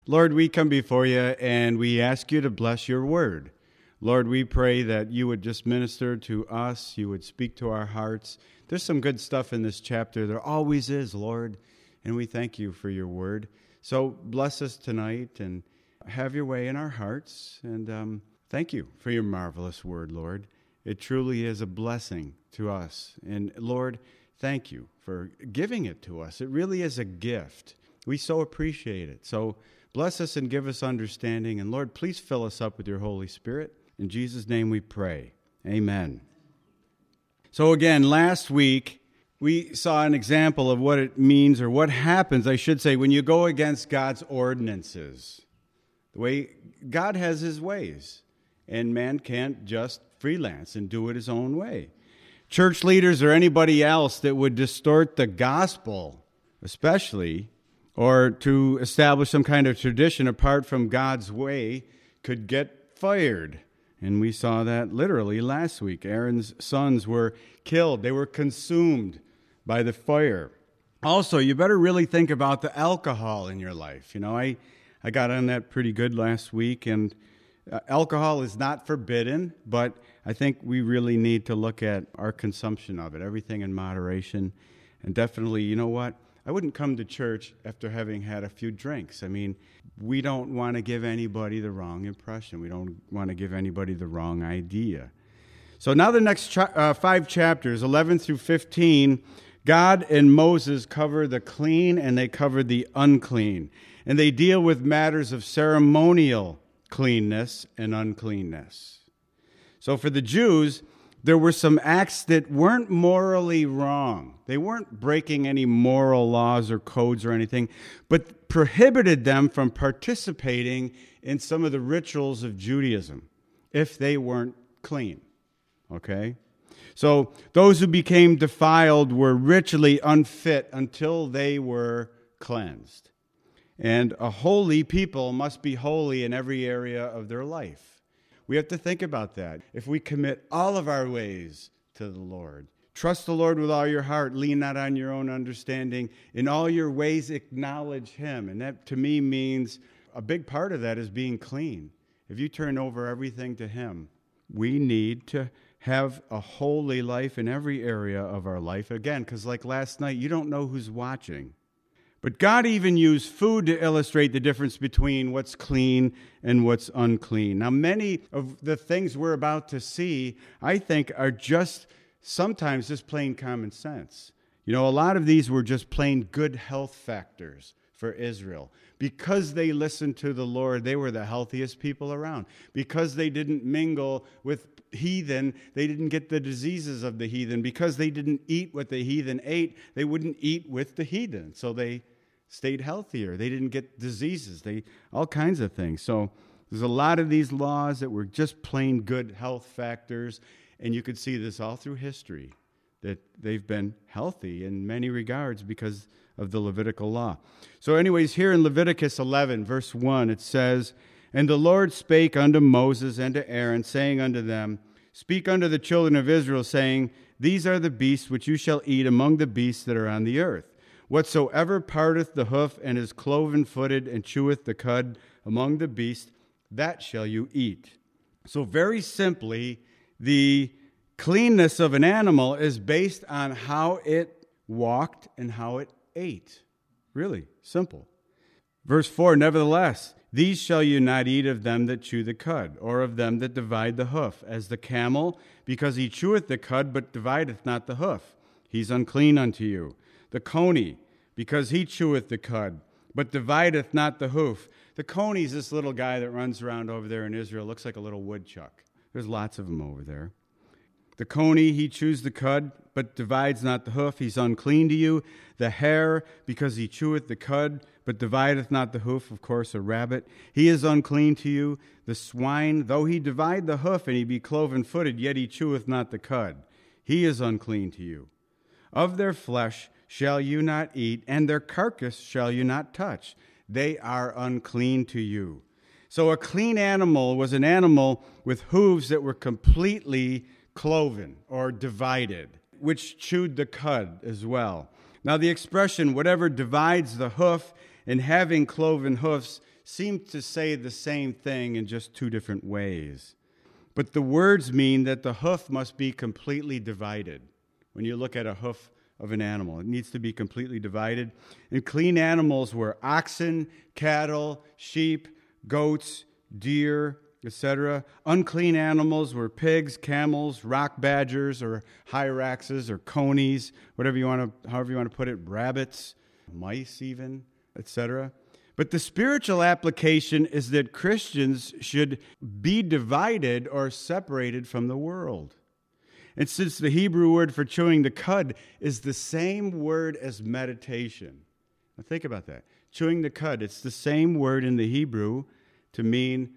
Lord, we come before you and we ask you to bless your word. Lord, we pray that you would just minister to us, you would speak to our hearts. There's some good stuff in this chapter. There always is, Lord, and we thank you for your word. So bless us tonight and have your way in our hearts. And thank you for your marvelous word, Lord. It truly is a blessing to us. And Lord, thank you for giving it to us. It really is a gift. We so appreciate it. So bless us and give us understanding. And Lord, please fill us up with your Holy Spirit. In Jesus' name we pray. Amen. So again, last week, we saw an example of what it means, or what happens, I should say, when you go against God's ordinances. The way God has his ways, and man can't just freelance and do it his own way. Church leaders or anybody else that would distort the gospel, especially, or to establish some kind of tradition apart from God's way, could get fired. And we saw that literally last week. Aaron's sons were killed. They were consumed by the fire. Also, you better really think about the alcohol in your life. You know, I got on that pretty good last week, and alcohol is not forbidden, but I think we really need to look at our consumption of it, everything in moderation. And definitely, you know what? I wouldn't come to church after having had a few drinks. I mean, we don't want to give anybody the wrong impression. We don't want to give anybody the wrong idea. So now the next 5 chapters, 11 through 15, God and Moses cover the clean and they cover the unclean. And they deal with matters of ceremonial cleanness and uncleanness. So for the Jews, there were some acts that weren't morally wrong. They weren't breaking any moral laws or codes or anything, but prohibited them from participating in some of the rituals of Judaism if they weren't clean. Okay? So those who became defiled were ritually unfit until they were cleansed. And a holy people must be holy in every area of their life. We have to think about that. If we commit all of our ways to the Lord, trust the Lord with all your heart, lean not on your own understanding, in all your ways acknowledge him. And that to me means a big part of that is being clean. If you turn over everything to him, we need to have a holy life in every area of our life. Again, because like last night, you don't know who's watching. But God even used food to illustrate the difference between what's clean and what's unclean. Now, many of the things we're about to see, I think, are sometimes just plain common sense. You know, a lot of these were just plain good health factors for Israel. Because they listened to the Lord, they were the healthiest people around. Because they didn't mingle with heathen, they didn't get the diseases of the heathen. Because they didn't eat what the heathen ate, they wouldn't eat with the heathen. So they stayed healthier. They didn't get diseases. All kinds of things. So there's a lot of these laws that were just plain good health factors. And you could see this all through history, that they've been healthy in many regards because of the Levitical law. So anyways, here in Leviticus 11, verse 1, it says, "And the Lord spake unto Moses and to Aaron, saying unto them, Speak unto the children of Israel, saying, These are the beasts which you shall eat among the beasts that are on the earth. Whatsoever parteth the hoof and is cloven-footed and cheweth the cud among the beasts, that shall you eat." So very simply, the cleanness of an animal is based on how it walked and how it ate. Really simple. Verse 4, "Nevertheless, these shall you not eat of them that chew the cud, or of them that divide the hoof, as the camel, because he cheweth the cud, but divideth not the hoof. He's unclean unto you. The coney, because he cheweth the cud, but divideth not the hoof." The coney's this little guy that runs around over there in Israel, looks like a little woodchuck. There's lots of them over there. "The coney, he chews the cud, but divides not the hoof. He's unclean to you. The hare, because he cheweth the cud, but divideth not the hoof," of course, a rabbit, "he is unclean to you. The swine, though he divide the hoof, and he be cloven-footed, yet he cheweth not the cud. He is unclean to you. Of their flesh shall you not eat, and their carcass shall you not touch. They are unclean to you." So a clean animal was an animal with hooves that were completely cloven or divided, which chewed the cud as well. Now the expression, "whatever divides the hoof," and having cloven hoofs, seem to say the same thing in just two different ways. But the words mean that the hoof must be completely divided. When you look at a hoof of an animal, it needs to be completely divided. And clean animals were oxen, cattle, sheep, goats, deer, etc. Unclean animals were pigs, camels, rock badgers, or hyraxes, or conies, however you want to put it, rabbits, mice even, etc. But the spiritual application is that Christians should be divided or separated from the world. And since the Hebrew word for chewing the cud is the same word as meditation, now think about that. Chewing the cud, it's the same word in the Hebrew to mean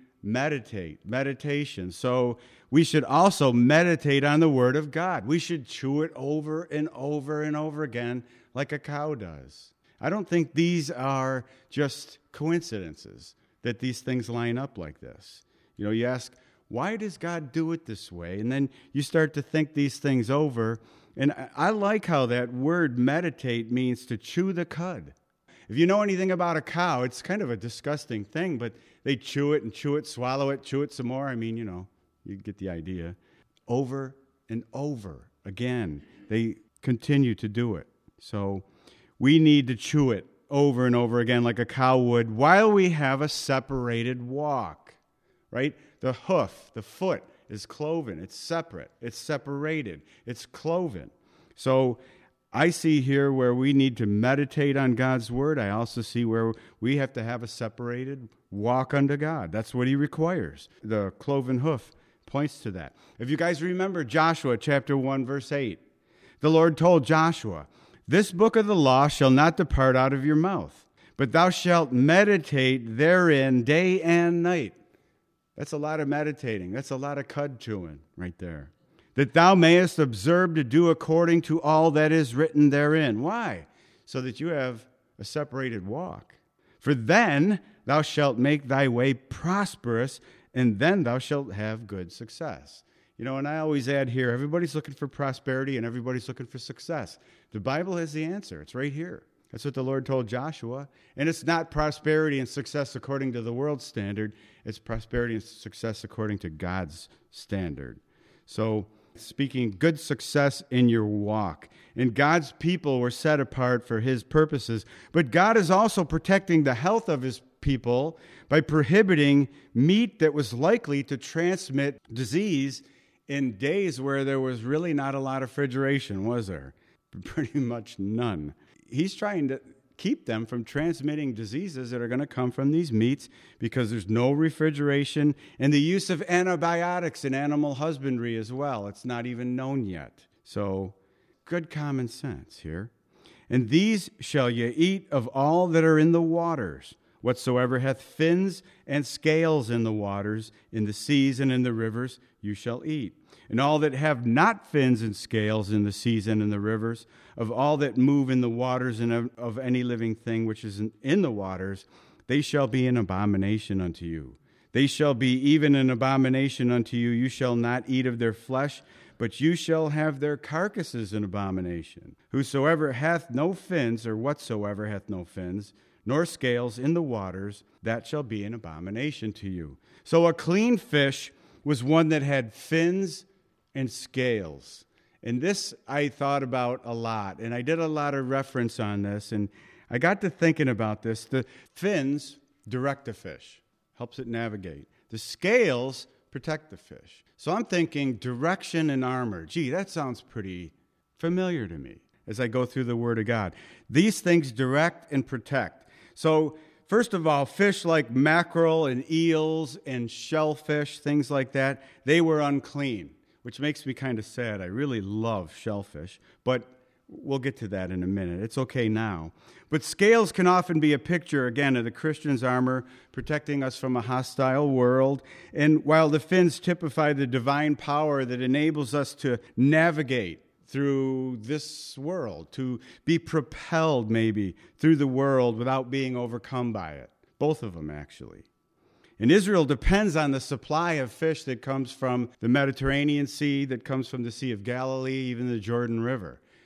meditation. So we should also meditate on the Word of God. We should chew it over and over and over again like a cow does. I don't think these are just coincidences that these things line up like this. You know, you ask, why does God do it this way? And then you start to think these things over. And I like how that word meditate means to chew the cud. If you know anything about a cow, it's kind of a disgusting thing, but they chew it, swallow it, chew it some more. I mean, you get the idea. Over and over again, they continue to do it. So we need to chew it over and over again like a cow would while we have a separated walk, right? The hoof, the foot is cloven. It's separate. It's separated. It's cloven. So I see here where we need to meditate on God's word. I also see where we have to have a separated walk unto God. That's what he requires. The cloven hoof points to that. If you guys remember Joshua chapter 1, verse 8, the Lord told Joshua, "This book of the law shall not depart out of your mouth, but thou shalt meditate therein day and night." That's a lot of meditating. That's a lot of cud chewing right there. "That thou mayest observe to do according to all that is written therein." Why? So that you have a separated walk. "For then thou shalt make thy way prosperous, and then thou shalt have good success." And I always add here, everybody's looking for prosperity and everybody's looking for success. The Bible has the answer. It's right here. That's what the Lord told Joshua. And it's not prosperity and success according to the world's standard. It's prosperity and success according to God's standard. So, speaking good success in your walk. And God's people were set apart for his purposes. But God is also protecting the health of his people by prohibiting meat that was likely to transmit disease in days where there was really not a lot of refrigeration, was there? Pretty much none. He's trying to keep them from transmitting diseases that are going to come from these meats because there's no refrigeration and the use of antibiotics in animal husbandry as well. It's not even known yet. So, good common sense here. "And these shall ye eat of all that are in the waters, whatsoever hath fins and scales in the waters, in the seas and in the rivers, you shall eat. And all that have not fins and scales in the seas and in the rivers, of all that move in the waters and of any living thing which is in the waters, they shall be an abomination unto you. They shall be even an abomination unto you. You shall not eat of their flesh, but you shall have their carcasses an abomination. Whosoever hath no fins, or whatsoever hath no fins, nor scales in the waters, that shall be an abomination to you." So a clean fish was one that had fins and scales. And this I thought about a lot, and I did a lot of reference on this, and I got to thinking about this. The fins direct the fish, helps it navigate. The scales protect the fish. So I'm thinking direction and armor. Gee, that sounds pretty familiar to me as I go through the Word of God. These things direct and protect. So first of all, fish like mackerel and eels and shellfish, things like that, they were unclean, which makes me kind of sad. I really love shellfish, but we'll get to that in a minute. It's okay now. But scales can often be a picture, again, of the Christian's armor, protecting us from a hostile world. And while the fins typify the divine power that enables us to navigate through this world, to be propelled maybe through the world without being overcome by it. Both of them, actually. And Israel depends on the supply of fish that comes from the Mediterranean Sea, that comes from the Sea of Galilee, even the Jordan River.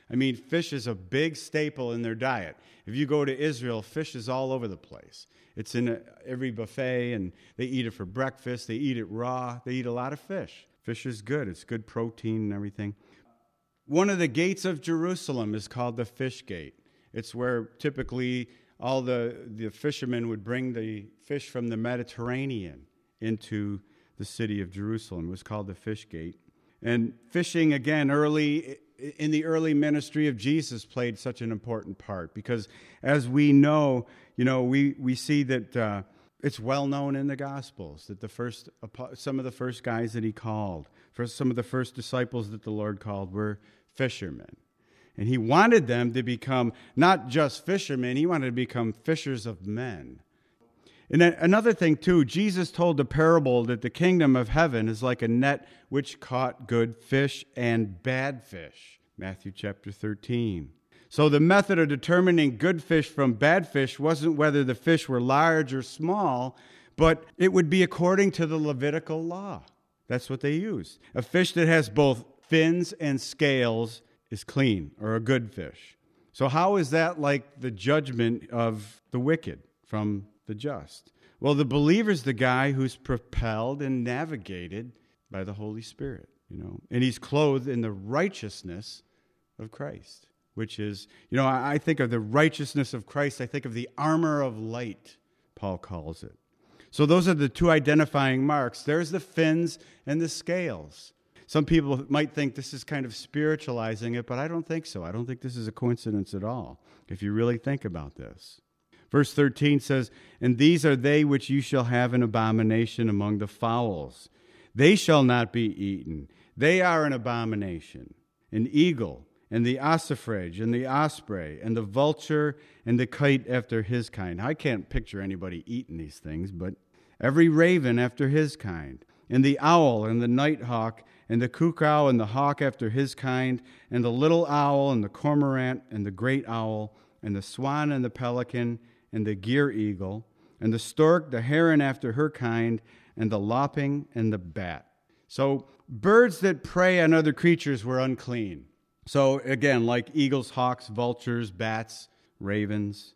I mean, fish is a big staple in their diet. If you go to Israel, fish is all over the place. It's in every buffet, and they eat it for breakfast. They eat it raw. They eat a lot of fish. Fish is good. It's good protein and everything. One of the gates of Jerusalem is called the Fish Gate. It's where typically all the fishermen would bring the fish from the Mediterranean into the city of Jerusalem. It was called the Fish Gate. And fishing, again, in the early ministry of Jesus played such an important part because as we know, we see that it's well known in the Gospels that some of the first guys that he called, some of the first disciples that the Lord called were fishermen. And he wanted them to become not just fishermen, he wanted to become fishers of men. And then another thing, too, Jesus told the parable that the kingdom of heaven is like a net which caught good fish and bad fish. Matthew chapter 13. So the method of determining good fish from bad fish wasn't whether the fish were large or small, but it would be according to the Levitical law. That's what they used. A fish that has both fins and scales is clean, or a good fish. So how is that like the judgment of the wicked from the just? Well, the believer's the guy who's propelled and navigated by the Holy Spirit, and he's clothed in the righteousness of Christ, which is, I think of the righteousness of Christ, I think of the armor of light, Paul calls it. So those are the two identifying marks. There's the fins and the scales. Some people might think this is kind of spiritualizing it, but I don't think so. I don't think this is a coincidence at all, if you really think about this. Verse 13 says, "And these are they which you shall have an abomination among the fowls. They shall not be eaten. They are an abomination. An eagle, and the ossifrage, and the osprey, and the vulture, and the kite after his kind." I can't picture anybody eating these things, but every raven after his kind, and the owl, and the nighthawk, and the cuckoo, and the hawk after his kind, and the little owl, and the cormorant, and the great owl, and the swan, and the pelican, and the gyre eagle, and the stork, the heron after her kind, and the lopping, and the bat. So birds that prey on other creatures were unclean. So again, like eagles, hawks, vultures, bats, ravens.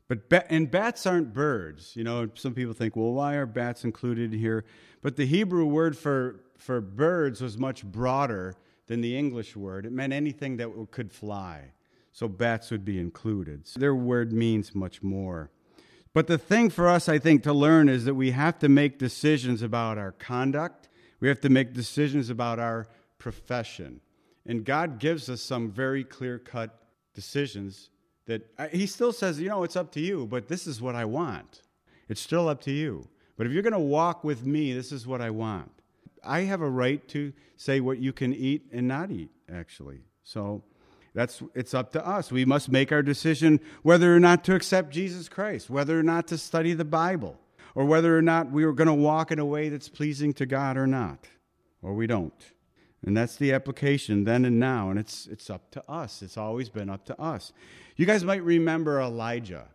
And bats aren't birds. Some people think, well, why are bats included here? But the Hebrew word for birds was much broader than the English word. It meant anything that could fly. So bats would be included. So their word means much more. But the thing for us, I think, to learn is that we have to make decisions about our conduct. We have to make decisions about our profession. And God gives us some very clear-cut decisions that he still says, it's up to you, but this is what I want. It's still up to you. But if you're going to walk with me, this is what I want. I have a right to say what you can eat and not eat, actually. So it's up to us. We must make our decision whether or not to accept Jesus Christ, whether or not to study the Bible, or whether or not we are going to walk in a way that's pleasing to God or not, or we don't. And that's the application then and now, and it's up to us. It's always been up to us. You guys might remember Elijah.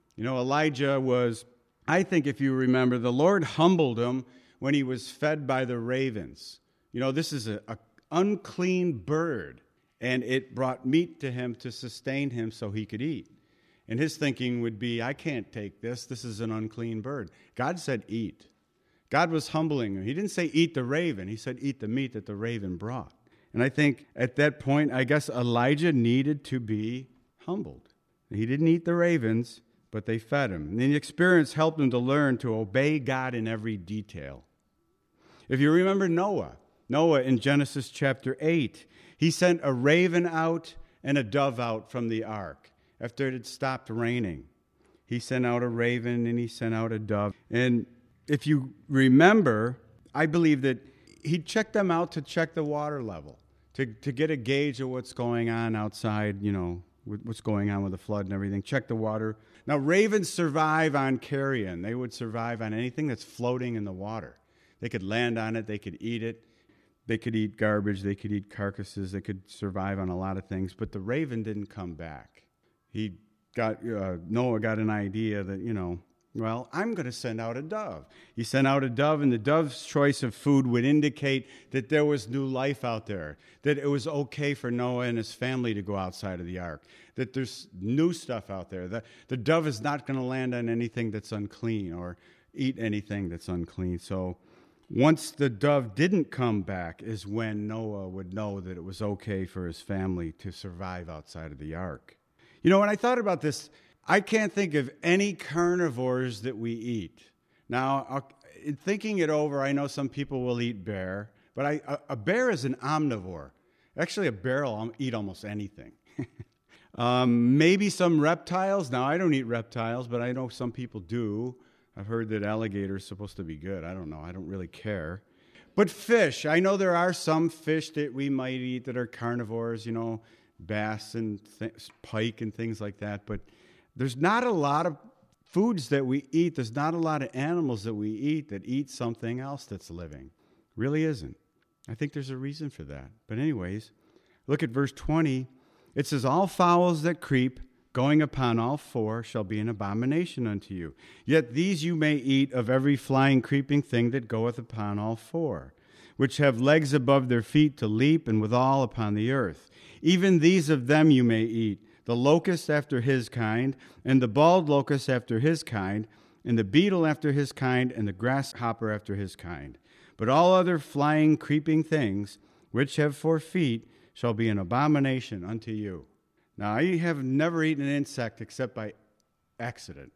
Elijah was, I think if you remember, the Lord humbled him when he was fed by the ravens. This is an unclean bird, and it brought meat to him to sustain him so he could eat. And his thinking would be, I can't take this. This is an unclean bird. God said, eat. God was humbling him. He didn't say eat the raven. He said eat the meat that the raven brought. And I think at that point, I guess Elijah needed to be humbled. He didn't eat the ravens, but they fed him. And the experience helped him to learn to obey God in every detail. If you remember Noah in Genesis chapter 8, he sent a raven out and a dove out from the ark after it had stopped raining. He sent out a raven and he sent out a dove. And if you remember, I believe that he checked them out to check the water level, to get a gauge of what's going on outside, what's going on with the flood and everything. Check the water. Now, ravens survive on carrion. They would survive on anything that's floating in the water. They could land on it. They could eat it. They could eat garbage. They could eat carcasses. They could survive on a lot of things. But the raven didn't come back. Noah got an idea that, Well, I'm going to send out a dove. He sent out a dove, and the dove's choice of food would indicate that there was new life out there, that it was okay for Noah and his family to go outside of the ark, that there's new stuff out there. The dove is not going to land on anything that's unclean or eat anything that's unclean. So once the dove didn't come back is when Noah would know that it was okay for his family to survive outside of the ark. You know, when I thought about this, I can't think of any carnivores that we eat. Now, in thinking it over, I know some people will eat bear, but a bear is an omnivore. Actually, a bear will eat almost anything. Maybe some reptiles. Now, I don't eat reptiles, but I know some people do. I've heard that alligator is supposed to be good. I don't know. I don't really care. But fish. I know there are some fish that we might eat that are carnivores, bass and pike and things like that. But there's not a lot of foods that we eat. There's not a lot of animals that we eat that eat something else that's living. Really isn't. I think there's a reason for that. But anyways, look at verse 20. It says, all fowls that creep, going upon all four, shall be an abomination unto you. Yet these you may eat of every flying, creeping thing that goeth upon all four, which have legs above their feet to leap, and withal upon the earth. Even these of them you may eat, the locust after his kind, and the bald locust after his kind, and the beetle after his kind, and the grasshopper after his kind. But all other flying, creeping things, which have 4 feet, shall be an abomination unto you. Now, I have never eaten an insect except by accident.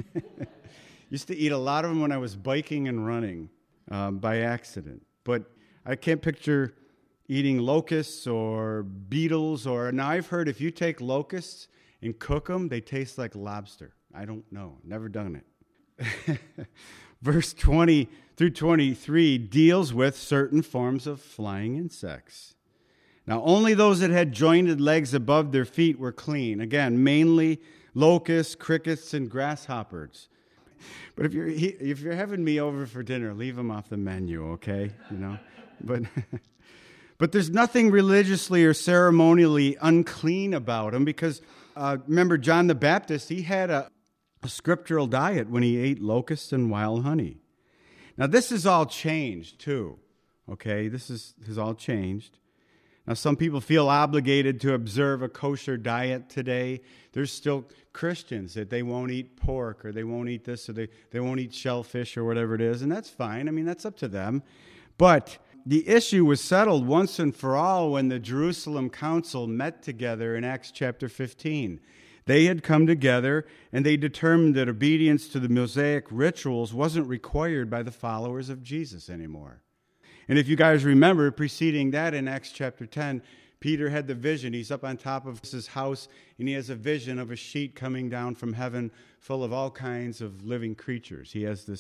Used to eat a lot of them when I was biking and running by accident. But I can't picture eating locusts or beetles. Now, I've heard if you take locusts and cook them, they taste like lobster. I don't know. Never done it. Verse 20 through 23 deals with certain forms of flying insects. Now, only those that had jointed legs above their feet were clean. Again, mainly locusts, crickets, and grasshoppers. But if you're having me over for dinner, leave them off the menu, okay? But there's nothing religiously or ceremonially unclean about them because remember John the Baptist, he had a scriptural diet when he ate locusts and wild honey. Now, this has all changed too, okay? This has all changed. Now, some people feel obligated to observe a kosher diet today. There's still Christians that they won't eat pork or they won't eat this or they won't eat shellfish or whatever it is, and that's fine. I mean, that's up to them. But the issue was settled once and for all when the Jerusalem Council met together in Acts chapter 15. They had come together and they determined that obedience to the Mosaic rituals wasn't required by the followers of Jesus anymore. And if you guys remember, preceding that in Acts chapter 10, Peter had the vision. He's up on top of his house, and he has a vision of a sheet coming down from heaven full of all kinds of living creatures.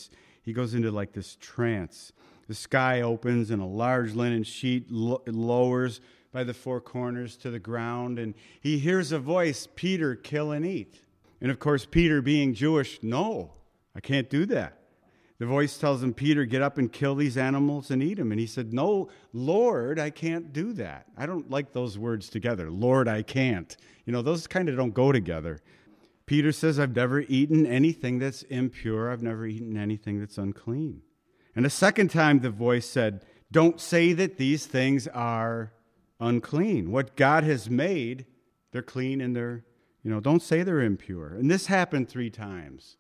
He goes into like this trance. The sky opens, and a large linen sheet lowers by the 4 corners to the ground, and he hears a voice, Peter, kill and eat. And of course, Peter being Jewish, no, I can't do that. The voice tells him, Peter, get up and kill these animals and eat them. And he said, no, Lord, I can't do that. I don't like those words together. Lord, I can't. Those kind of don't go together. Peter says, I've never eaten anything that's impure. I've never eaten anything that's unclean. And a second time the voice said, don't say that these things are unclean. What God has made, they're clean and don't say they're impure. And this happened 3 times.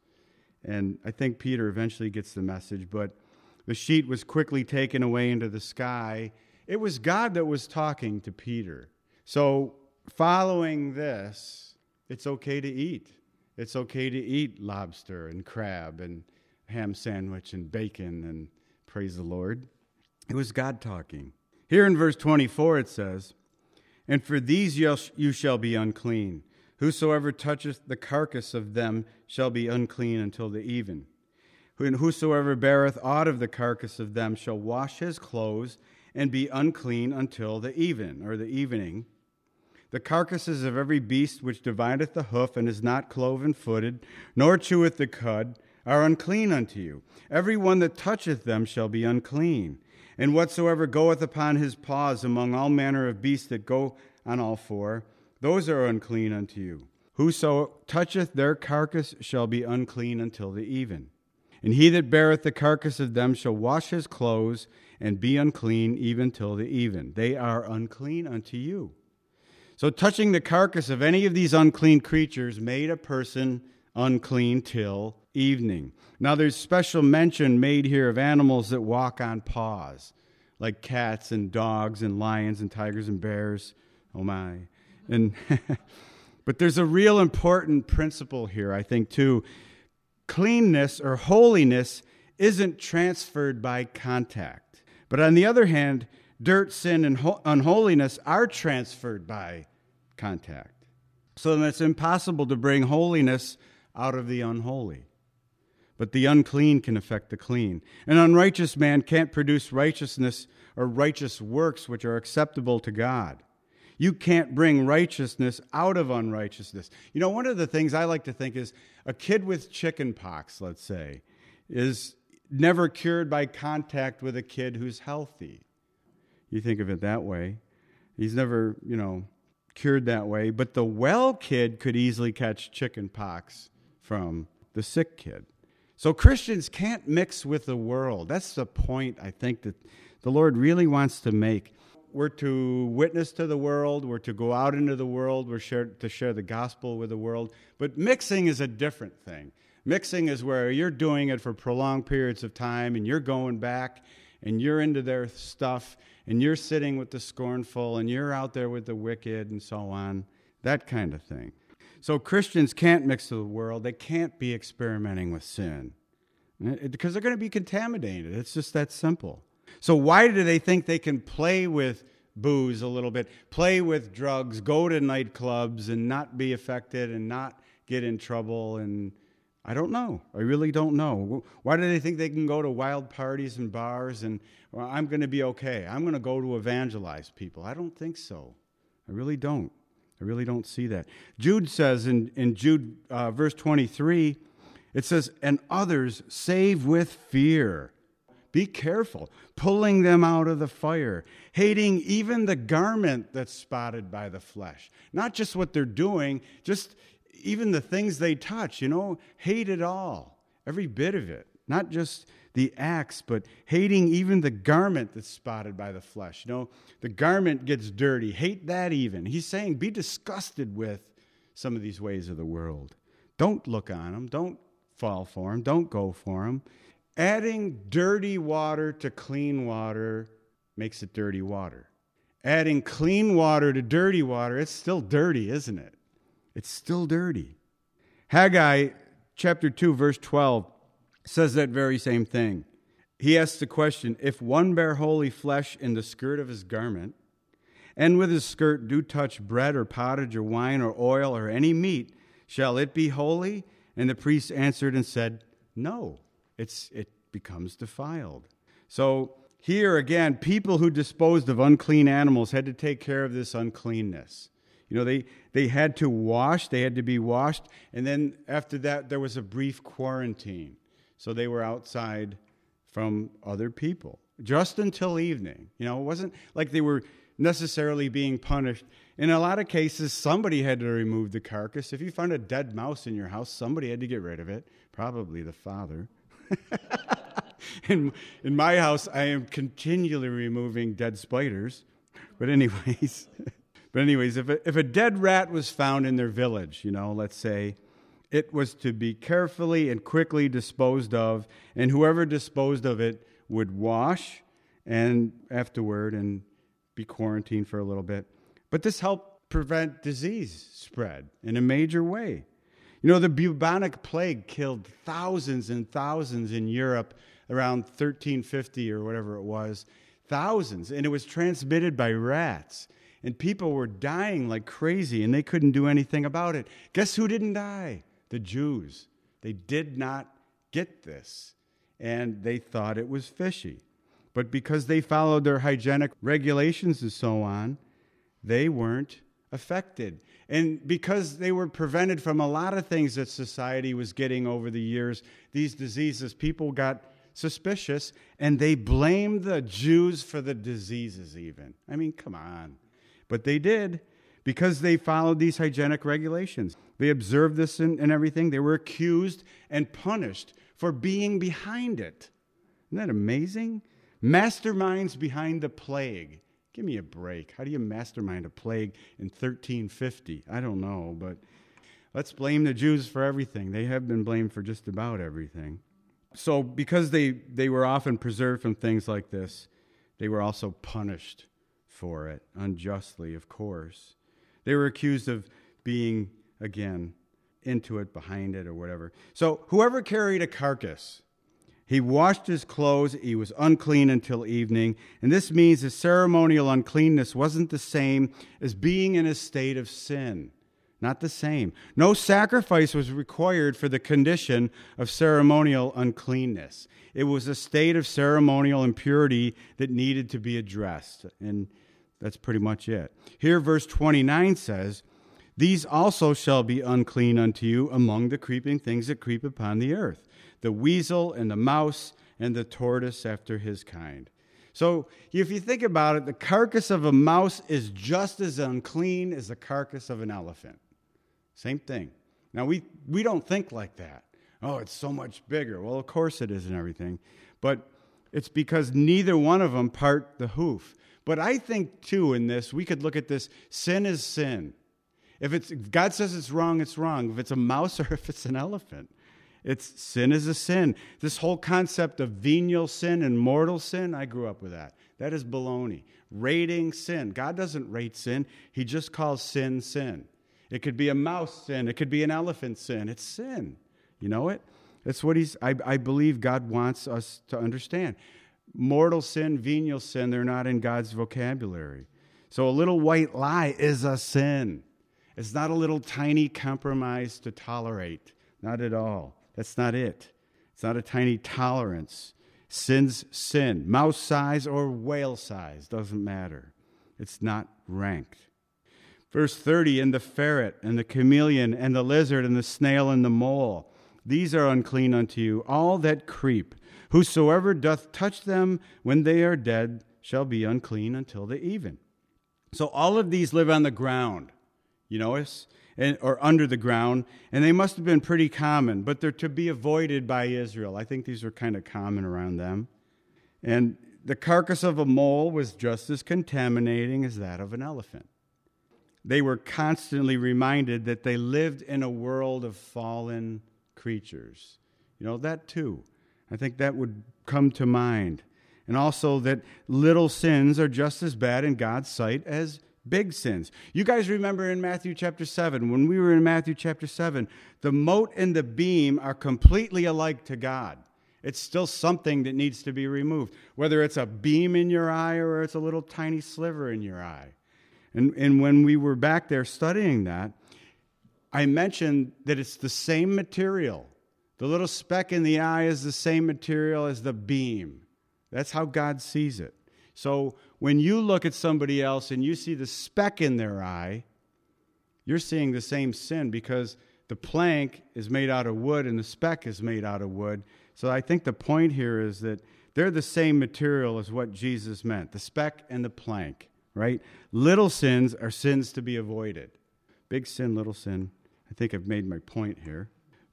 And I think Peter eventually gets the message, but the sheet was quickly taken away into the sky. It was God that was talking to Peter. So following this, it's okay to eat. It's okay to eat lobster and crab and ham sandwich and bacon, and praise the Lord. It was God talking. Here in verse 24 it says, and for these you shall be unclean. Whosoever toucheth the carcass of them shall be unclean until the even. And whosoever beareth aught of the carcass of them shall wash his clothes and be unclean until the even, or the evening. The carcasses of every beast which divideth the hoof and is not cloven-footed, nor cheweth the cud, are unclean unto you. Every one that toucheth them shall be unclean. And whatsoever goeth upon his paws among all manner of beasts that go on all 4, those are unclean unto you. Whoso toucheth their carcass shall be unclean until the even. And he that beareth the carcass of them shall wash his clothes, and be unclean even till the even. They are unclean unto you. So touching the carcass of any of these unclean creatures made a person unclean till evening. Now there's special mention made here of animals that walk on paws, like cats and dogs and lions and tigers and bears. Oh my. And but there's a real important principle here, I think, too. Cleanness or holiness isn't transferred by contact. But on the other hand, dirt, sin, and unholiness are transferred by contact. So then it's impossible to bring holiness out of the unholy. But the unclean can affect the clean. An unrighteous man can't produce righteousness or righteous works which are acceptable to God. You can't bring righteousness out of unrighteousness. You know, one of the things I like to think is a kid with chicken pox, let's say, is never cured by contact with a kid who's healthy. You think of it that way. He's never, cured that way. But the well kid could easily catch chicken pox from the sick kid. So Christians can't mix with the world. That's the point, I think, that the Lord really wants to make. We're to witness to the world. We're to go out into the world. We're to share the gospel with the world. But mixing is a different thing. Mixing is where you're doing it for prolonged periods of time, and you're going back, and you're into their stuff, and you're sitting with the scornful, and you're out there with the wicked, and so on. That kind of thing. So Christians can't mix with the world. They can't be experimenting with sin because they're going to be contaminated. It's just that simple. So why do they think they can play with booze a little bit, play with drugs, go to nightclubs and not be affected and not get in trouble? And I don't know. I really don't know. Why do they think they can go to wild parties and bars and, well, I'm going to be okay. I'm going to go to evangelize people. I don't think so. I really don't. I really don't see that. Jude says in Jude verse 23, it says, and others save with fear. Be careful, pulling them out of the fire, hating even the garment that's spotted by the flesh. Not just what they're doing, just even the things they touch, hate it all, every bit of it. Not just the acts, but hating even the garment that's spotted by the flesh. The garment gets dirty. Hate that even. He's saying be disgusted with some of these ways of the world. Don't look on them. Don't fall for them. Don't go for them. Adding dirty water to clean water makes it dirty water. Adding clean water to dirty water, it's still dirty, isn't it? It's still dirty. Haggai chapter 2, verse 12 says that very same thing. He asks the question, if one bear holy flesh in the skirt of his garment, and with his skirt do touch bread or pottage or wine or oil or any meat, shall it be holy? And the priest answered and said, no. It becomes defiled. So here again, people who disposed of unclean animals had to take care of this uncleanness. They had to wash, they had to be washed, and then after that there was a brief quarantine. So they were outside from other people, just until evening. It wasn't like they were necessarily being punished. In a lot of cases, somebody had to remove the carcass. If you found a dead mouse in your house, somebody had to get rid of it, probably the father. In my house, I am continually removing dead spiders. But anyways, if a dead rat was found in their village, let's say, it was to be carefully and quickly disposed of, and whoever disposed of it would wash and afterward and be quarantined for a little bit. But this helped prevent disease spread in a major way. The bubonic plague killed thousands and thousands in Europe around 1350 or whatever it was. Thousands. And it was transmitted by rats. And people were dying like crazy, and they couldn't do anything about it. Guess who didn't die? The Jews. They did not get this. And they thought it was fishy. But because they followed their hygienic regulations and so on, they weren't affected. And because they were prevented from a lot of things that society was getting over the years, these diseases, people got suspicious, and they blamed the Jews for the diseases even. I mean, come on. But they did. because they followed these hygienic regulations. They observed this and everything. They were accused and punished for being behind it. Isn't that amazing? Masterminds behind the plague. Give me a break. How do you mastermind a plague in 1350? I don't know, but let's blame the Jews for everything. They have been blamed for just about everything. So because they were often preserved from things like this, they were also punished for it, unjustly, of course. They were accused of being, again, into it, behind it, or whatever. So whoever carried a carcass, he washed his clothes, he was unclean until evening. And this means the ceremonial uncleanness wasn't the same as being in a state of sin. Not the same. No sacrifice was required for the condition of ceremonial uncleanness. It was a state of ceremonial impurity that needed to be addressed. And that's pretty much it. Here, verse 29 says, "These also shall be unclean unto you among the creeping things that creep upon the earth, the weasel and the mouse and the tortoise after his kind." So if you think about it, the carcass of a mouse is just as unclean as the carcass of an elephant. Same thing. Now, we don't think like that. Oh, it's so much bigger. Well, of course it is and everything. But it's because neither one of them part the hoof. But I think, too, in this, we could look at this, sin is sin. If God says it's wrong, it's wrong. If it's a mouse or if it's an elephant, sin is a sin. This whole concept of venial sin and mortal sin, I grew up with that. That is baloney. Rating sin. God doesn't rate sin. He just calls sin, sin. It could be a mouse sin. It could be an elephant sin. It's sin. You know it? That's what I believe God wants us to understand. Mortal sin, venial sin, they're not in God's vocabulary. So a little white lie is a sin. It's not a little tiny compromise to tolerate. Not at all. That's not it. It's not a tiny tolerance. Sin's sin. Mouse size or whale size, doesn't matter. It's not ranked. Verse 30, "And the ferret, and the chameleon, and the lizard, and the snail, and the mole, these are unclean unto you, all that creep. Whosoever doth touch them when they are dead shall be unclean until the even." So all of these live on the ground, you notice, or under the ground, and they must have been pretty common, but they're to be avoided by Israel. I think these are kind of common around them. And the carcass of a mole was just as contaminating as that of an elephant. They were constantly reminded that they lived in a world of fallen creatures. You know, that too. I think that would come to mind. And also that little sins are just as bad in God's sight as big sins. You guys remember in Matthew chapter 7, when we were in Matthew chapter 7, the mote and the beam are completely alike to God. It's still something that needs to be removed, whether it's a beam in your eye or it's a little tiny sliver in your eye. And when we were back there studying that, I mentioned that it's the same material. The little speck in the eye is the same material as the beam. That's how God sees it. So when you look at somebody else and you see the speck in their eye, you're seeing the same sin because the plank is made out of wood and the speck is made out of wood. So I think the point here is that they're the same material as what Jesus meant, the speck and the plank, right? Little sins are sins to be avoided. Big sin, little sin. I think I've made my point here.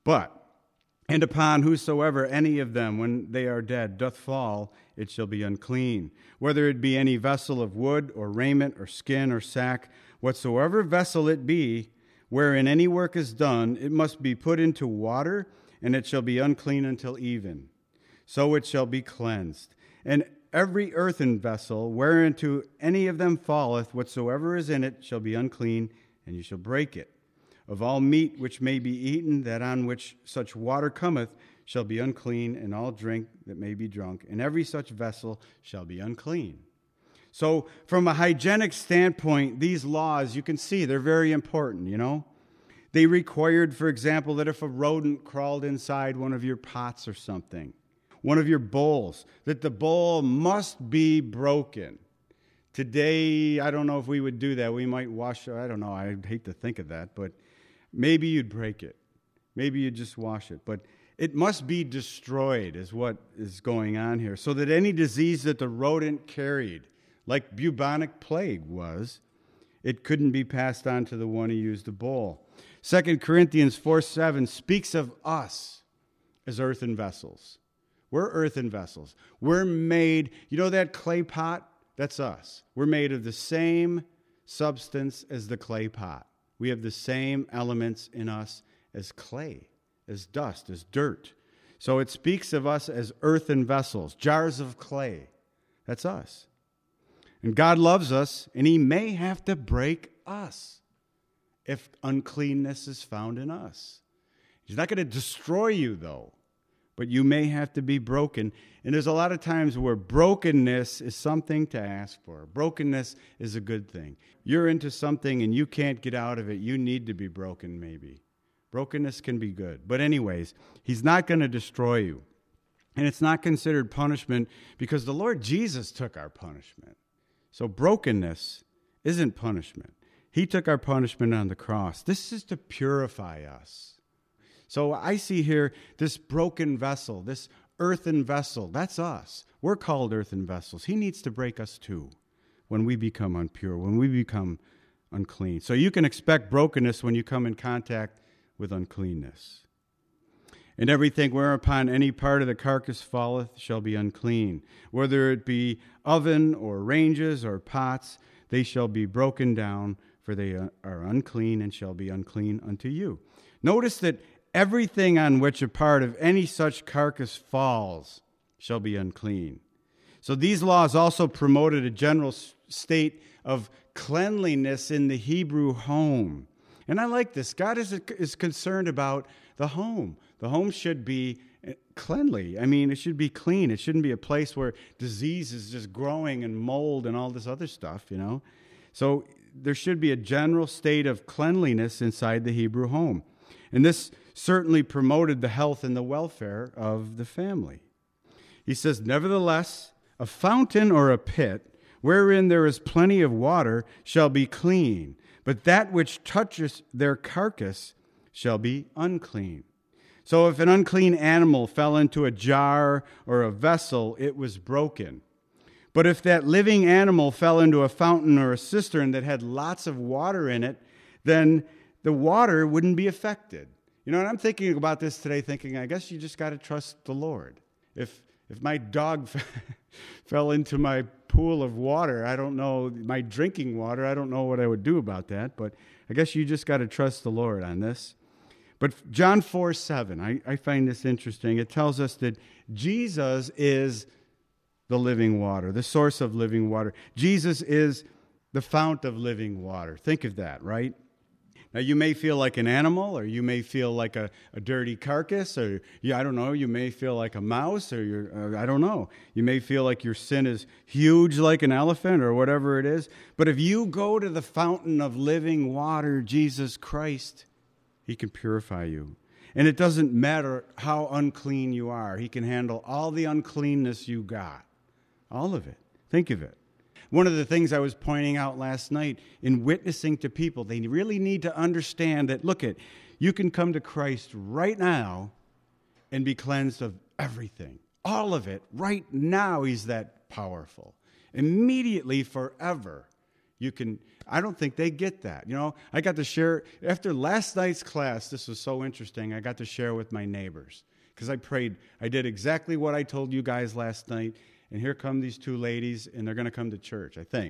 And upon whosoever any of them, when they are dead, doth fall, it shall be unclean. Whether it be any vessel of wood, or raiment, or skin, or sack, whatsoever vessel it be, wherein any work is done, it must be put into water, and it shall be unclean until even. So it shall be cleansed. And every earthen vessel, whereinto any of them falleth, whatsoever is in it, shall be unclean, and you shall break it. Of all meat which may be eaten, that on which such water cometh, shall be unclean, and all drink that may be drunk, and every such vessel shall be unclean. So from a hygienic standpoint, these laws, you can see they're very important, you know. They required, for example, that if a rodent crawled inside one of your pots or something, one of your bowls, that the bowl must be broken. Today, I don't know if we would do that. We might wash, I don't know, I hate to think of that, but maybe you'd break it. Maybe you'd just wash it. But it must be destroyed is what is going on here, so that any disease that the rodent carried, like bubonic plague was, it couldn't be passed on to the one who used the bowl. 2 Corinthians 4:7 speaks of us as earthen vessels. We're earthen vessels. We're made, you know that clay pot? That's us. We're made of the same substance as the clay pot. We have the same elements in us as clay, as dust, as dirt. So it speaks of us as earthen vessels, jars of clay. That's us. And God loves us, and he may have to break us if uncleanness is found in us. He's not going to destroy you, though, but you may have to be broken. And there's a lot of times where brokenness is something to ask for. Brokenness is a good thing. You're into something and you can't get out of it. You need to be broken, maybe. Brokenness can be good. But anyways, he's not going to destroy you. And it's not considered punishment because the Lord Jesus took our punishment. So brokenness isn't punishment. He took our punishment on the cross. This is to purify us. So I see here this broken vessel, this earthen vessel. That's us. We're called earthen vessels. He needs to break us too when we become impure, when we become unclean. So you can expect brokenness when you come in contact with uncleanness. And everything whereupon any part of the carcass falleth shall be unclean. Whether it be oven or ranges or pots, they shall be broken down, for they are unclean and shall be unclean unto you. Notice that everything on which a part of any such carcass falls shall be unclean. So these laws also promoted a general state of cleanliness in the Hebrew home. And I like this. God is concerned about the home. The home should be cleanly. I mean, it should be clean. It shouldn't be a place where disease is just growing and mold and all this other stuff, you know. So there should be a general state of cleanliness inside the Hebrew home. And this certainly promoted the health and the welfare of the family. He says, nevertheless, a fountain or a pit wherein there is plenty of water shall be clean, but that which touches their carcass shall be unclean. So if an unclean animal fell into a jar or a vessel, it was broken. But if that living animal fell into a fountain or a cistern that had lots of water in it, then the water wouldn't be affected. You know, and I'm thinking about this today, thinking, I guess you just got to trust the Lord. If my dog fell into my pool of water, I don't know, my drinking water, I don't know what I would do about that, but I guess you just got to trust the Lord on this. But John 4:7, I find this interesting. It tells us that Jesus is the living water, the source of living water. Jesus is the fount of living water. Think of that, right? Now, you may feel like an animal, or you may feel like a dirty carcass, or, I don't know, you may feel like a mouse, or I don't know. You may feel like your sin is huge like an elephant, or whatever it is. But if you go to the fountain of living water, Jesus Christ, he can purify you. And it doesn't matter how unclean you are. He can handle all the uncleanness you got. All of it. Think of it. One of the things I was pointing out last night in witnessing to people, they really need to understand that, you can come to Christ right now and be cleansed of everything. All of it. Right now, he's that powerful. Immediately, forever, you can. I don't think they get that. You know, I got to share, after last night's class, this was so interesting, I got to share with my neighbors. Because I prayed, I did exactly what I told you guys last night. And here come these two ladies, and they're going to come to church, I think.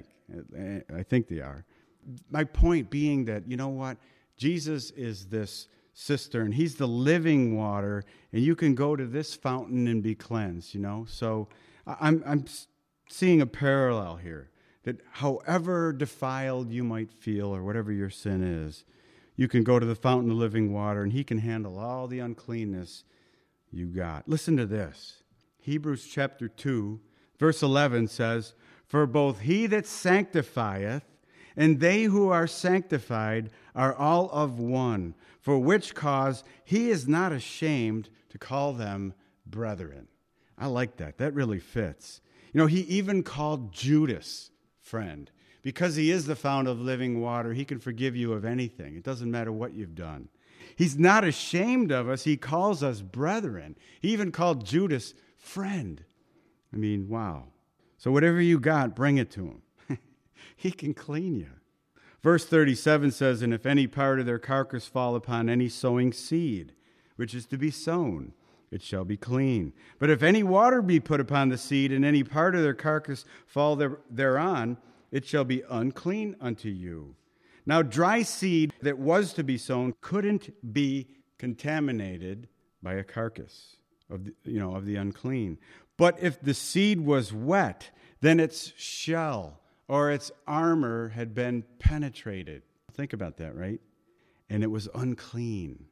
I think they are. My point being that, you know what? Jesus is this cistern. He's the living water, and you can go to this fountain and be cleansed, you know? So I'm seeing a parallel here, that however defiled you might feel or whatever your sin is, you can go to the fountain of living water, and he can handle all the uncleanness you got. Listen to this. Hebrews chapter 2, verse 11 says, for both he that sanctifieth and they who are sanctified are all of one, for which cause he is not ashamed to call them brethren. I like that. That really fits. You know, he even called Judas friend. Because he is the fount of living water, he can forgive you of anything. It doesn't matter what you've done. He's not ashamed of us. He calls us brethren. He even called Judas friend. I mean, wow. So whatever you got, bring it to him. He can clean you. Verse 37 says, "And if any part of their carcass fall upon any sowing seed, which is to be sown, it shall be clean. But if any water be put upon the seed, and any part of their carcass fall thereon, it shall be unclean unto you." Now, dry seed that was to be sown couldn't be contaminated by a carcass of the unclean. But if the seed was wet, then its shell or its armor had been penetrated. Think about that, right? And it was unclean.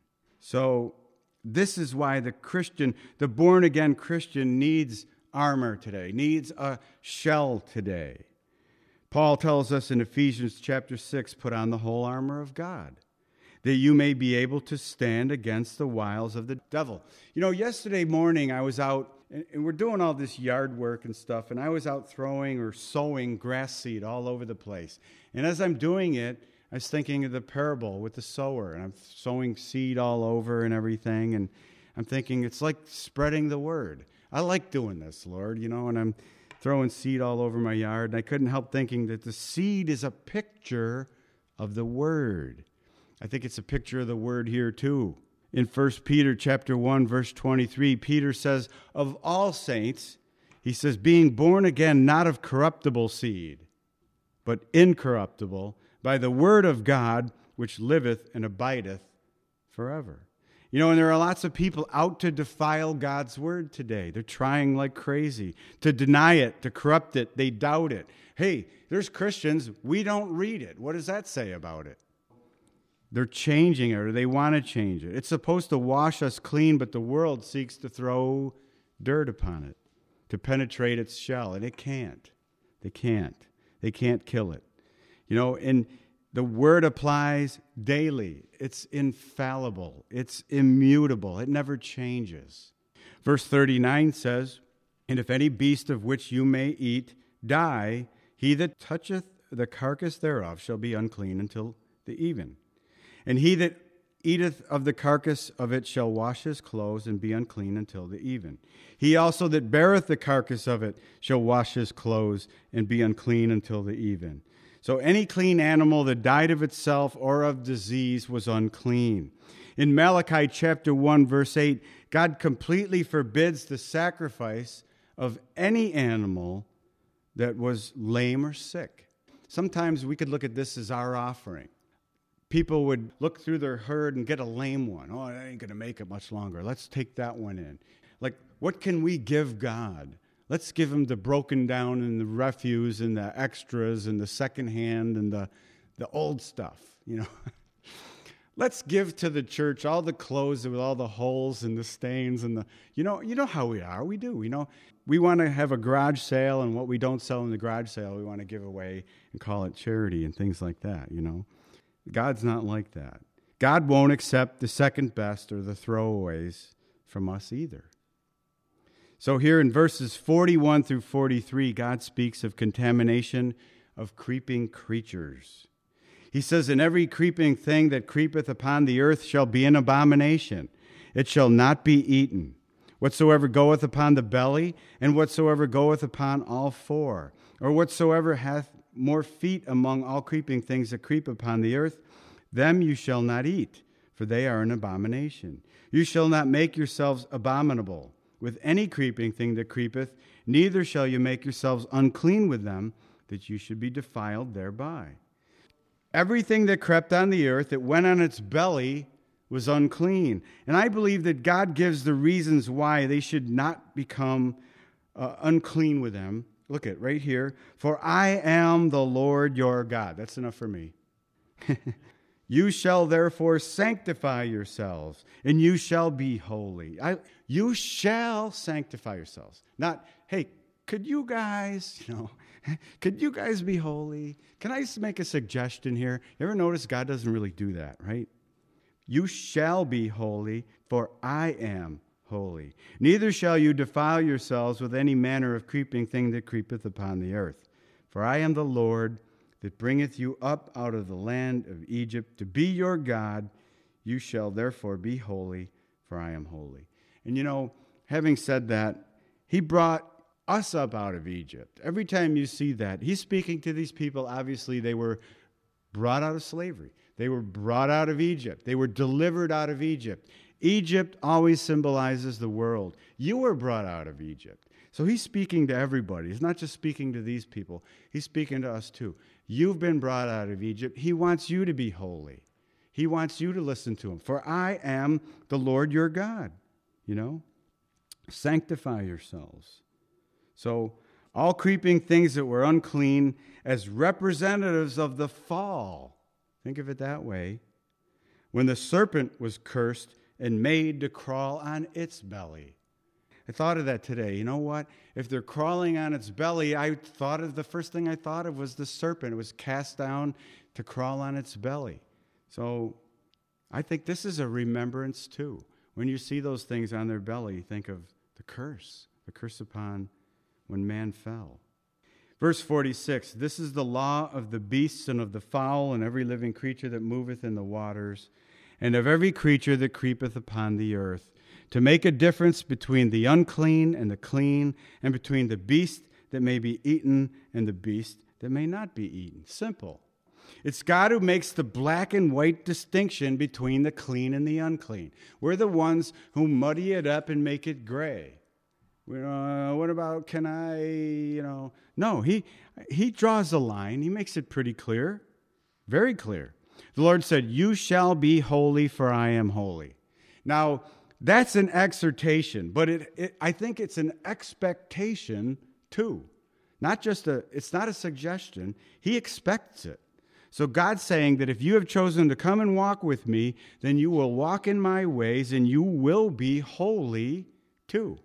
So this is why the born-again Christian needs armor today, needs a shell today. Paul tells us in Ephesians chapter 6, "Put on the whole armor of God, that you may be able to stand against the wiles of the devil." Yesterday morning I was out, and we're doing all this yard work and stuff, and I was out throwing or sowing grass seed all over the place. And as I'm doing it, I was thinking of the parable with the sower, and I'm sowing seed all over and everything, and I'm thinking it's like spreading the word. I like doing this, Lord, and I'm throwing seed all over my yard, and I couldn't help thinking that the seed is a picture of the word. I think it's a picture of the word here too. In 1 Peter chapter 1, verse 23, Peter says, "Of all saints," he says, "being born again, not of corruptible seed, but incorruptible, by the word of God, which liveth and abideth forever." And there are lots of people out to defile God's word today. They're trying like crazy to deny it, to corrupt it. They doubt it. Hey, there's Christians, we don't read it. What does that say about it? They're changing it, or they want to change it. It's supposed to wash us clean, but the world seeks to throw dirt upon it, to penetrate its shell, and it can't. They can't. They can't kill it. And the word applies daily. It's infallible. It's immutable. It never changes. Verse 39 says, "And if any beast of which you may eat die, he that toucheth the carcass thereof shall be unclean until the even. And he that eateth of the carcass of it shall wash his clothes and be unclean until the even. He also that beareth the carcass of it shall wash his clothes and be unclean until the even." So any clean animal that died of itself or of disease was unclean. In Malachi chapter 1, verse 8, God completely forbids the sacrifice of any animal that was lame or sick. Sometimes we could look at this as our offering. People would look through their herd and get a lame one. "Oh, that ain't going to make it much longer. Let's take that one in." Like, what can we give God? Let's give him the broken down and the refuse and the extras and the secondhand and the old stuff, Let's give to the church all the clothes with all the holes and the stains and you know how we are. We do. We want to have a garage sale, and what we don't sell in the garage sale, we want to give away and call it charity and things like that, God's not like that. God won't accept the second best or the throwaways from us either. So here in verses 41 through 43, God speaks of contamination of creeping creatures. He says, "And every creeping thing that creepeth upon the earth shall be an abomination. It shall not be eaten. Whatsoever goeth upon the belly, and whatsoever goeth upon all four, or whatsoever hath more feet among all creeping things that creep upon the earth, them you shall not eat, for they are an abomination. You shall not make yourselves abominable with any creeping thing that creepeth, neither shall you make yourselves unclean with them, that you should be defiled thereby." Everything that crept on the earth, that went on its belly, was unclean. And I believe that God gives the reasons why they should not become unclean with them. Look at right here. "For I am the Lord your God." That's enough for me. "You shall therefore sanctify yourselves, and you shall be holy." You shall sanctify yourselves. Not, "Hey, could you guys be holy? Can I just make a suggestion here?" You ever notice God doesn't really do that, right? "You shall be holy, for I am holy. Neither shall you defile yourselves with any manner of creeping thing that creepeth upon the earth. For I am the Lord that bringeth you up out of the land of Egypt to be your God. You shall therefore be holy, for I am holy." And having said that, he brought us up out of Egypt. Every time you see that, he's speaking to these people. Obviously, they were brought out of slavery. They were brought out of Egypt. They were delivered out of Egypt. Egypt always symbolizes the world. You were brought out of Egypt. So he's speaking to everybody. He's not just speaking to these people. He's speaking to us too. You've been brought out of Egypt. He wants you to be holy. He wants you to listen to him. For I am the Lord your God. Sanctify yourselves. So all creeping things that were unclean as representatives of the fall. Think of it that way. When the serpent was cursed and made to crawl on its belly. I thought of that today. You know what? If they're crawling on its belly, the first thing I thought of was the serpent. It was cast down to crawl on its belly. So I think this is a remembrance too. When you see those things on their belly, think of the curse upon when man fell. Verse 46, this is the law of the beasts and of the fowl and every living creature that moveth in the waters, and of every creature that creepeth upon the earth, to make a difference between the unclean and the clean, and between the beast that may be eaten and the beast that may not be eaten. Simple. It's God who makes the black and white distinction between the clean and the unclean. We're the ones who muddy it up and make it gray. What about, can I, No, he draws a line. He makes it pretty clear, very clear. The Lord said, you shall be holy, for I am holy. Now, that's an exhortation, but I think it's an expectation too. It's not a suggestion. He expects it. So God's saying that if you have chosen to come and walk with me, then you will walk in my ways and you will be holy too.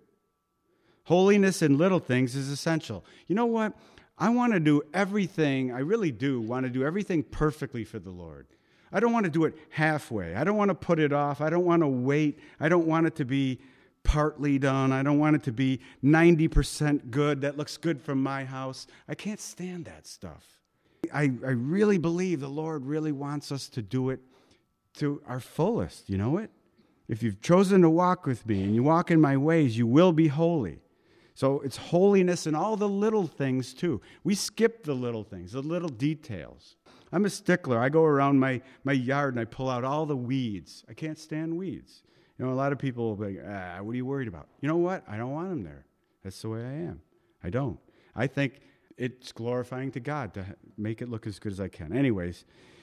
Holiness in little things is essential. You know what? I want to do everything, I really do want to do everything perfectly for the Lord. I don't want to do it halfway. I don't want to put it off. I don't want to wait. I don't want it to be partly done. I don't want it to be 90% good. That looks good from my house. I can't stand that stuff. I really believe the Lord really wants us to do it to our fullest. You know it? If you've chosen to walk with me and you walk in my ways, you will be holy. So it's holiness in all the little things too. We skip the little things, the little details. I'm a stickler. I go around my yard and I pull out all the weeds. I can't stand weeds. A lot of people will be like, what are you worried about? You know what? I don't want them there. That's the way I am. I don't. I think it's glorifying to God to make it look as good as I can. Anyways,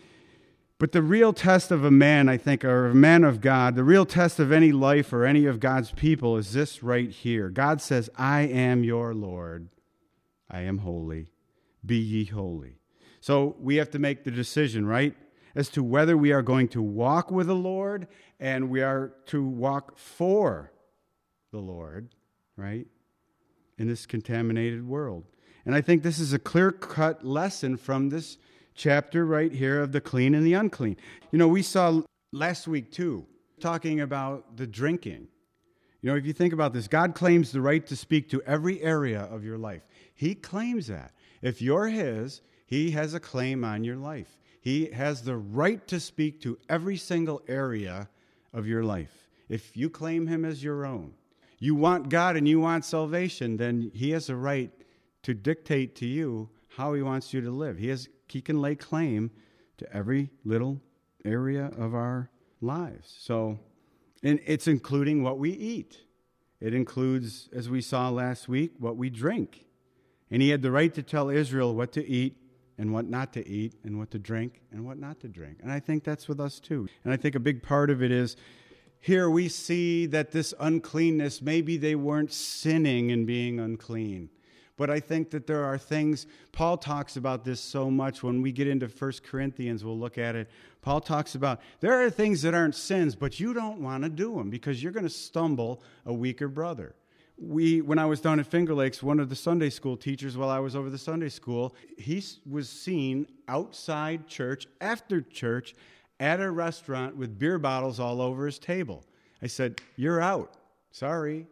but the real test of a man, I think, or a man of God, the real test of any life or any of God's people is this right here. God says, I am your Lord. I am holy. Be ye holy. So we have to make the decision, right, as to whether we are going to walk with the Lord and we are to walk for the Lord, right, in this contaminated world. And I think this is a clear-cut lesson from this chapter right here of the clean and the unclean. We saw last week, too, talking about the drinking. If you think about this, God claims the right to speak to every area of your life. He claims that. If you're his, he has a claim on your life. He has the right to speak to every single area of your life. If you claim him as your own, you want God and you want salvation, then he has a right to dictate to you how he wants you to live. He can lay claim to every little area of our lives. So, and it's including what we eat. It includes, as we saw last week, what we drink. And he had the right to tell Israel what to eat and what not to eat and what to drink and what not to drink. And I think that's with us too. And I think a big part of it is here we see that this uncleanness, maybe they weren't sinning in being unclean. But I think that there are things, Paul talks about this so much. When we get into 1 Corinthians, we'll look at it. Paul talks about, there are things that aren't sins, but you don't want to do them because you're going to stumble a weaker brother. When I was down at Finger Lakes, one of the Sunday school teachers, while I was over the Sunday school, he was seen outside church, after church, at a restaurant with beer bottles all over his table. I said, you're out. Sorry.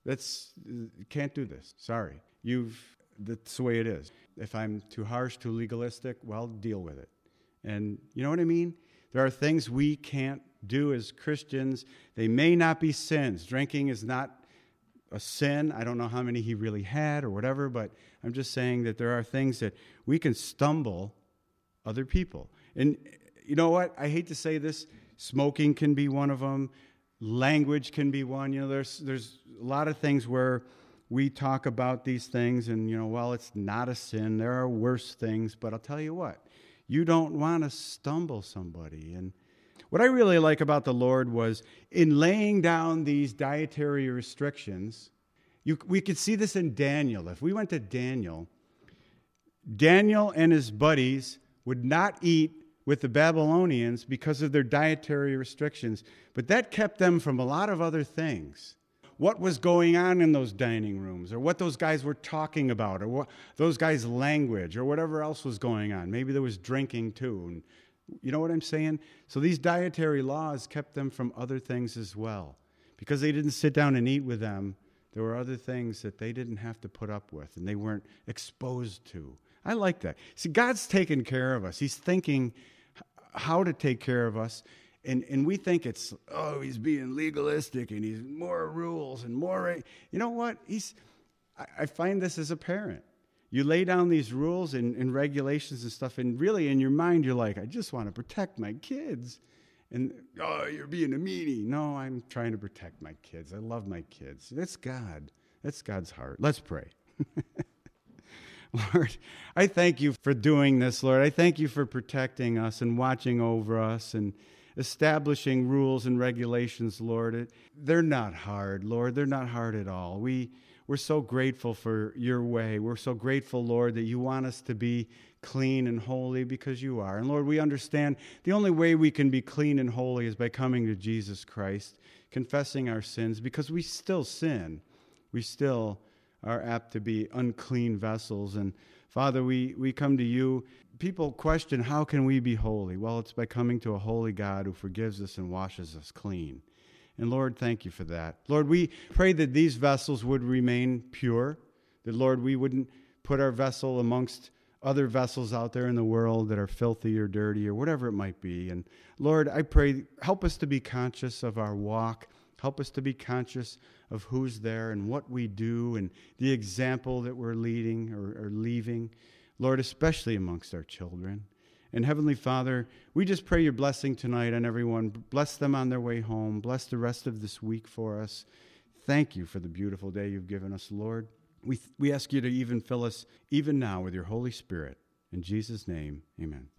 Can't do this. Sorry. That's the way it is. If I'm too harsh, too legalistic, well, deal with it. And you know what I mean? There are things we can't do as Christians. They may not be sins. Drinking is not a sin. I don't know how many he really had or whatever, but I'm just saying that there are things that we can stumble other people. And you know what? I hate to say this. Smoking can be one of them. Language can be one. There's a lot of things where we talk about these things and, well, it's not a sin. There are worse things. But I'll tell you what, you don't want to stumble somebody. And what I really like about the Lord was in laying down these dietary restrictions, we could see this in Daniel. If we went to Daniel and his buddies would not eat with the Babylonians because of their dietary restrictions, but that kept them from a lot of other things. What was going on in those dining rooms, or what those guys were talking about, or what those guys' language, or whatever else was going on. Maybe there was drinking too. And you know what I'm saying? So these dietary laws kept them from other things as well. Because they didn't sit down and eat with them, there were other things that they didn't have to put up with and they weren't exposed to. I like that. See, God's taking care of us. He's thinking how to take care of us. And we think it's, he's being legalistic and he's more rules and more. You know what? I find this as a parent. You lay down these rules and regulations and stuff, and really in your mind you're like, I just want to protect my kids. And, you're being a meanie. No, I'm trying to protect my kids. I love my kids. That's God. That's God's heart. Let's pray. Lord, I thank you for doing this, Lord. I thank you for protecting us and watching over us and establishing rules and regulations, Lord. They're not hard, Lord. They're not hard at all. We're so grateful for your way. We're so grateful, Lord, that you want us to be clean and holy because you are. And Lord, we understand the only way we can be clean and holy is by coming to Jesus Christ, confessing our sins, because we still sin. We still are apt to be unclean vessels. And Father, we come to you. People question, how can we be holy? Well, it's by coming to a holy God who forgives us and washes us clean. And Lord, thank you for that. Lord, we pray that these vessels would remain pure, that, Lord, we wouldn't put our vessel amongst other vessels out there in the world that are filthy or dirty or whatever it might be. And Lord, I pray, help us to be conscious of our walk. Help us to be conscious of who's there and what we do and the example that we're leading or leaving, Lord, especially amongst our children. And Heavenly Father, we just pray your blessing tonight on everyone. Bless them on their way home. Bless the rest of this week for us. Thank you for the beautiful day you've given us, Lord. We ask you to even fill us even now with your Holy Spirit. In Jesus' name, amen.